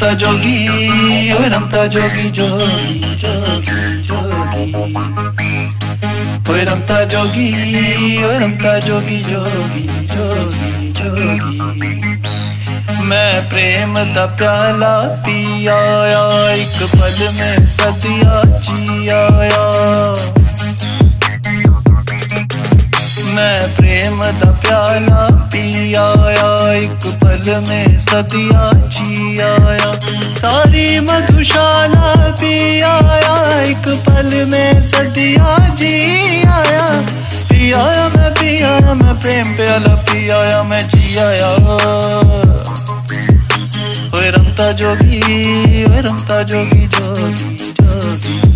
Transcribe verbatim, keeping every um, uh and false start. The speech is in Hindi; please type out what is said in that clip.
रमता जोगी ओए रमता जोगी जोगी जोगी जोगी ओए रमता जोगी ओए रमता जोगी जोगी जोगी जोगी। मैं प्रेम दा प्याला पी आया, एक पल में सदिया जी आया। मैं प्रेम दा प्याला पी आया, एक पल में सदिया जी आया। सारी मधुशाला पी आया, एक पल में सदिया जी आया। पी आया मैं पी आया मैं प्रेम प्याला पी आया मैं जी आया। ओए रमता जोगी ओए रमता जोगी जोगी जोगी।